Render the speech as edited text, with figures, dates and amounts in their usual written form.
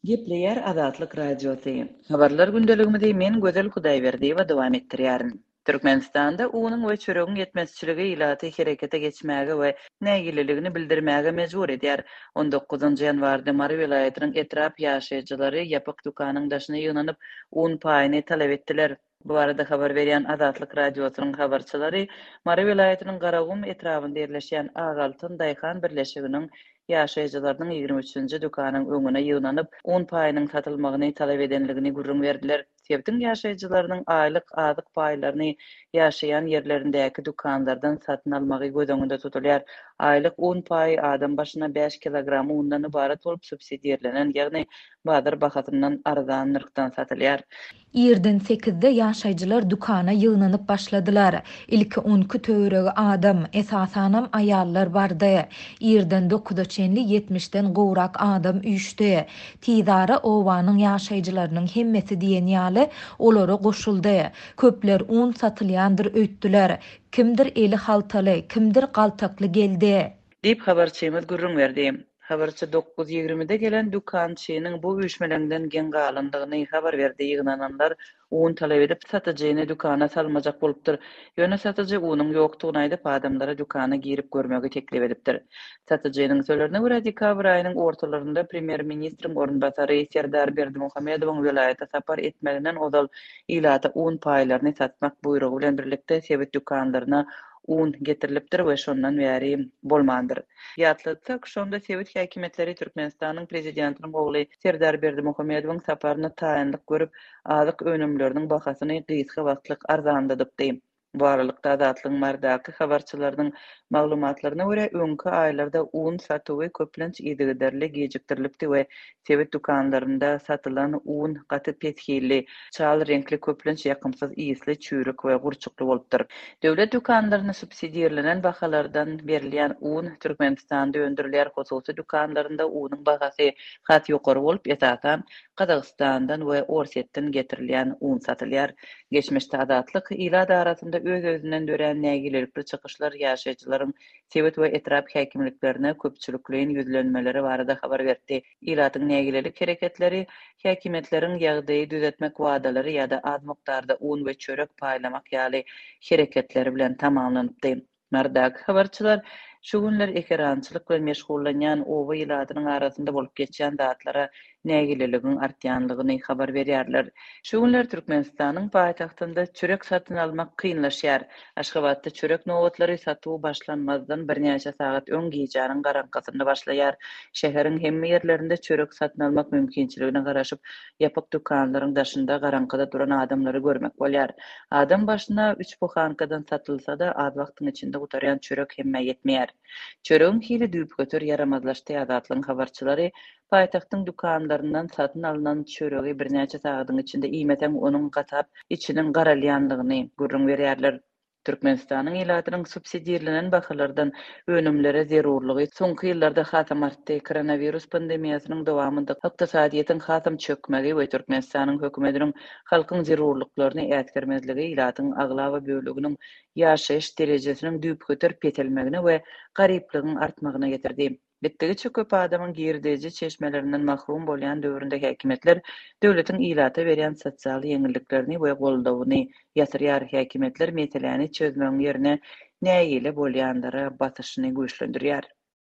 Gepleyer Azatlyk Radiosu. Habarlar gündeligimizde men Gözel Hudaýberdiýewa dowam etdirýärin. Türkmenistanda unyň we çöregiň yetmezçiligi ilaty herekete geçmäge we nägililigini bildirmäge mejbur edýär. 19-njy ýanwarda Mary vilayatynyň etrap ýaşaýjylary ýapyk dukanyň daşyna ýygnanyp un paýyny talap etdiler. Bu arada habar berýän Azatlyk Radiosynyň habarçylary Mary vilayatynyň Garagum etrabynda ýerleşýän Ağaltyn Daýhan birleşiginiň ýaşaýjylarynyň 23-nji dukanyň öňüne ýygnanyp un paýynyň satylmagyny talap edenligini gurrun berdiler. Sebtiň ýaşaýjylarynyň aýlyk azyk paýlaryny ýaşaýan ýerlerindäki dukanlardan satyn almagy göz tutulýar. Aýlyk un paýy adam başyna 5 kilogram undan ibaret bolup subsidiýalenen, ýagny bazar bahasyndan arzan nyrkdan satylýar. Ýerden 8-de ýaşaýjylar dukana ýygnanyp başladylar. Ilki 10 töweregi adam, esasanam aýallar bardy. Ýerden 9-da çenli 70-den gowrak adam üýşdi. Tizara owanyň ýaşaýjylarynyň hemmesi diýen ýaly olara goşuldy. Köpler un satylýandyr öýtdiler. Kimdir eli haltaly, kimdir galtakly geldi. Dip habarçymyz gurrun berdi. Habarçy 9:20-de gelen dukançynyň bu üýşmelerinden gen galandygyny habar berdi. Ýygnananlar un talap edip satyjyny dukana salmajak bolupdyr. Ýöne satyjy unyň ýokdugyny aýdyp adamlara dukana girip görmegi teklip edipdir. Satyjynyň sözlerine görä dekabr aýynyň ortalarynda premier ministriň ornbasary Serdar Berdimuhammedowyň vilayata sapar etmelinden ozal ilata un paýlaryny satmak buyrugy bilen birlikde sebit dukanlaryna un getirilipdir we şondan bäri bolmandyr. Ýatlatsak, şonda sebit häkimetleri Türkmenistanyň prezidentiniň ogly Serdar Berdimuhammedowyň saparyny taýanlyk görüp, azyk önümleriniň bahasyny gysga wagtlyk arzanladypdy. Bu aralykda Azatlygyň mardaky habarçylarynyň maglumatlaryna görä öňki aýlarda un satywy köplenç ýedigiderli gejikdirilipdi we sebit dukanlarynda satylan un gaty pethili, çal renkli köplenç ýakymsyz ýysly çürük we gurçukly bolupdyr. Döwlet dukanlaryna subsidiýalenen bahalardan berilýän un Türkmenistanda öndürilýär. Hosusy dukanlarynda unyň bahasy hat ýokary bolup, esasan Kazakstandan we Orsetden getirilýän un satylýar. Geçmişde Azatlyk ila arasynda öz-özünden dören nägilelikli çykyşlar ýaşaýjylaryň sebit we etrap häkimliklerine köpçülikliň ýüzlenmeleri barada habar berdi. Ilatyň nägilelik hereketleri häkimetleriň ýagdaýy düzeltmek wadalary ýa-da az mykdarda un we çörek paýlamak ýaly hereketleri bilen tamamlanypdy. Mardak habarçylar şu günler ekrançylyk bilen meşgullanýan owa ilatynyň arasynda bolup geçýän zatlara nägileligiň artýanlygyny habar berýärler. Şu günler Türkmenistanyň paýtagtynda çörek satyn almak kynlaşýar. Aşgabatda çörek nowatlary satyw başlanmazdan birnäçe sagat öň giýjanyň garankasynda başlaýar. Şäheriň hemme ýerlerinde çörek satyn almak mümkinçiligine garaşyp, ýapyk dukanlaryň daşynda garankada duran adamlary görmek bolýar. Adam başyna 3 buhankadan satylsa-da az wagtyň içinde gutarýan çörek hemme ýetmeýär. Çöregiň hili düýüp götür yaramazlaşdy. Azatlygyň habarçylary paýtagtyň dukanlaryndan satyn alynan çöregi birnäçe sagatyň içinde iýmeten onuň gatap içiniň garalýanlygyny gurrun berýärler. Türkmenistanyň ilatynyň subsidiýalenen bahalardan önümlere zerurlygy soňky ýyllarda hasam artdy. Koronavirus pandemiýasynyň dowamında ykdysadyýetin hasam çökmegi we Türkmenistanyň hökümetiniň halkyň zerurlyklaryny ätgermezligi ilatyň aglawa böleginiň ýaşaýyş derejesiniň düýüp götürüp ýetilmegine we garyplygyň artmagyna getirdi. Bitdigi köp adamyň girdeji çeşmelerinden mahrum bolýan döwründe häkimetler döwletiň ilata berýän sosial ýeňilliklerini we goldawyny ýatyrýar. Häkimetler meseleni çözmegiň ýerine nägile bolýandara batyşyny güýçlendirýär.